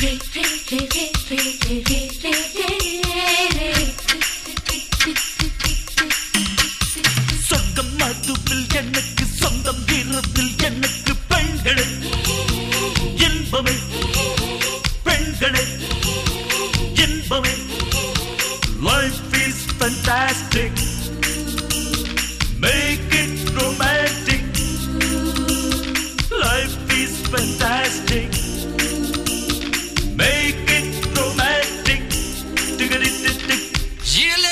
சொர்க்கம் மதுவில் எனக்கு சொந்தம் இரவில் எனக்கு பெண்களே இன்பமே பெண்களே இன்பமே life is fantastic make it romantic life is fantastic make it romantic tick-a-tick-tick Chile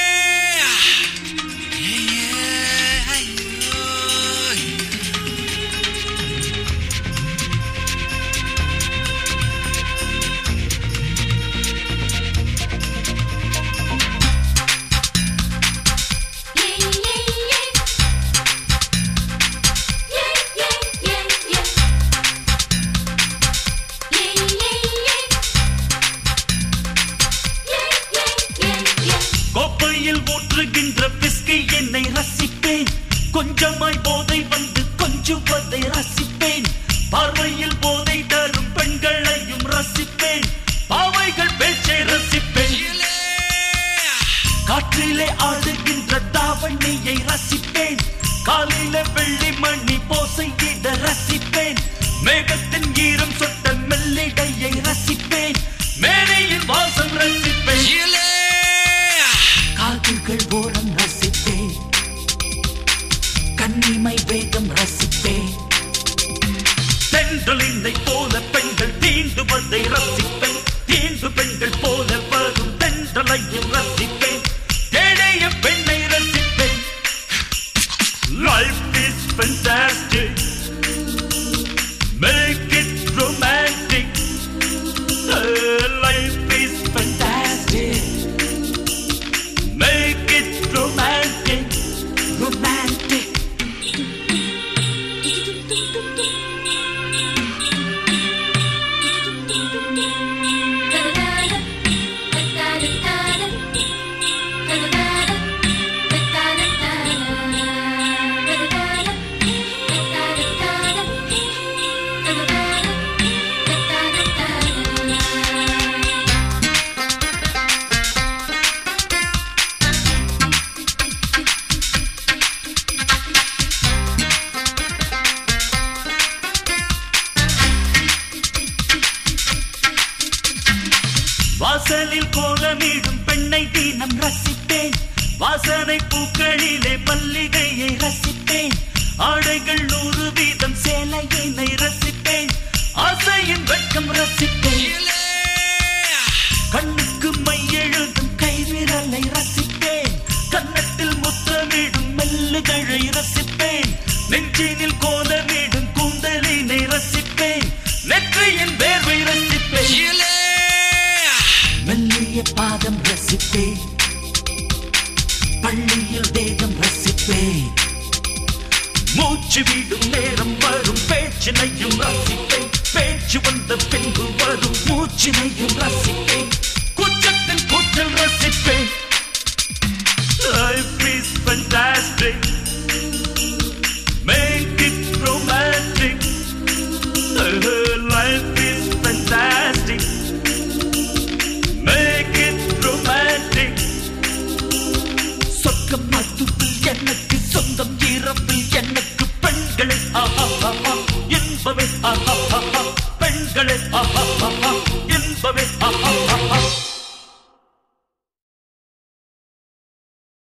கோப்பையில் ஊற்றுகின்ற பிஸ்கை என்னை ரசிப்பேன் கொஞ்சமாய் போதை வந்து கொஞ்சுவதை ரசிப்பேன் பார்வையில் போதை தரும் பெண்களையும் ரசிப்பேன் பாவைகள் பேச்சை ரசிப்பேன் காற்றிலே ஆடுகின்ற தாவணியை ரசிப்பேன் காலில வெள்ளி மணி போசையிட ரசிப்பேன் மேகத்தின் ஈரம் சொட்ட மெல்லிடையை ரசிப்பேன் மேனையின் வாசம் ரசிப்பேன் காதுகள் ஓரம் ரசிப்பேன் கண்ணிமை வேகம் ரசிப்பேன் தென்றலினை போல பெண்கள் தீண்டுவதை ரசிப்பேன் தீண்டு பெண்கள் போல வரும் தென்றலையும் ரசிப்பேன் தேடைய பெண்ணை ரசிப்பேன் life is fantastic make it romantic life is fantastic make it romantic romantic வாசலில் கோலமிடும் பெண்ணை தினம் ரசிப்பேன் வாசனை பூக்களிலே மல்லிகையை ரசிப்பேன் ஆடைகள் 100 வீதம் சேலையினை ரசிப்பேன் ஆசையின் வெட்கம் ரசிப்பேன் கண்ணுக்கு மை எழுதும் கைவிரலை ரசிப்பேன் கன்னத்தில் முத்தமிடும் மெல்லுகளை ரசிப்பேன் நெஞ்சினில் கோலமிடும் கூந்தலினை ரசிப்பேன் நெற்றியின் வேர்வை ரசிப்பேன் மெல்லிய பாதம் ரசிப்பேன் பள்ளியில் வேகம் ரசிப்பேன் மூச்சு விடும் நேரம் வரும் பேச்சினையும் ரசிப்பேன் பேச்சு வந்த பின்பு வரும் மூச்சினையும் ரசிப்பேன் குற்றத்தின் குற்றல் ரசிப்பேன் life is fantastic make it romantic life is fantastic make it romantic சொர்க்கம் மதுவில் எனக்கு சொந்தம் இரவில் எனக்கு